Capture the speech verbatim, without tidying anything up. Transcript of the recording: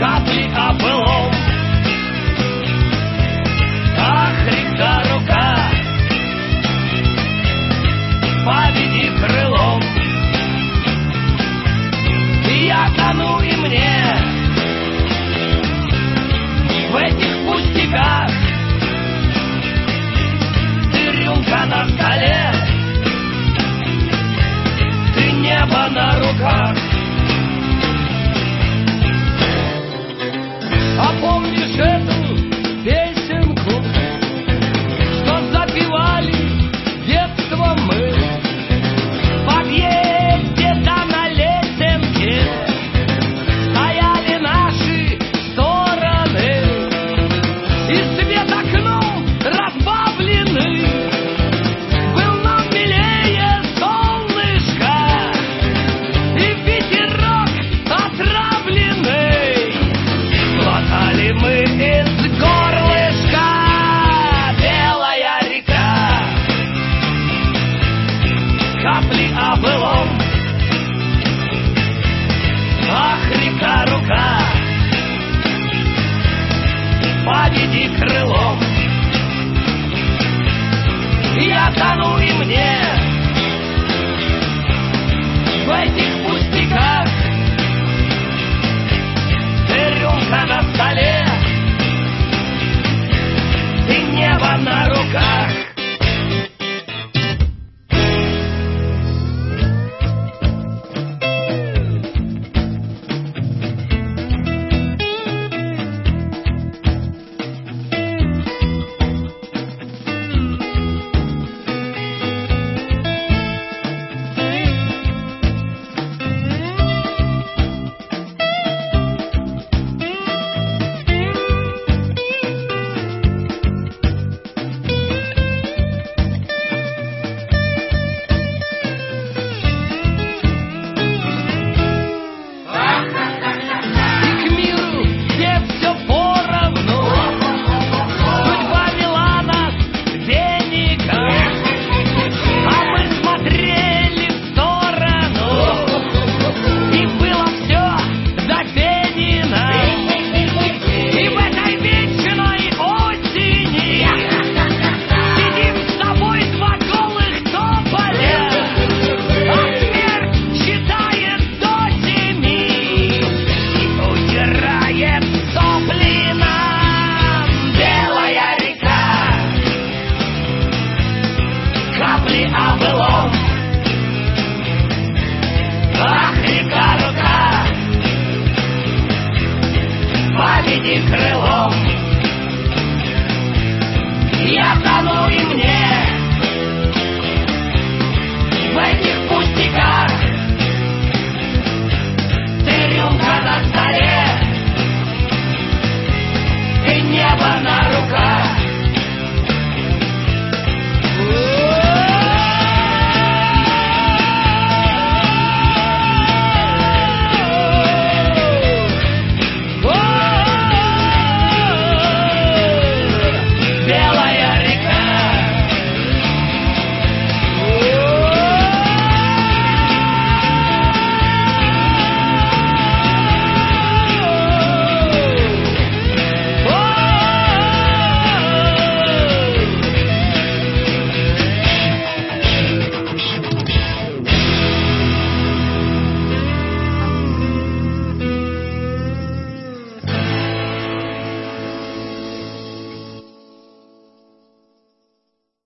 капли о былом. Ах, река, рука, поведи крылом. Я тону, и мне в этих пустяках. Ты рюмка на столе, ты небо на руках. А помнишь эту песенку, что запевали детство мы? В подъезде да на лесенке стояли наши стороны, и свет окном разбавленный был нам милее солнышко, и ветерок отравленный. Глотали мы из горлышка белая река, капли о былом. Ах, река, рука, поведи крылом. Я тону, и мне в этих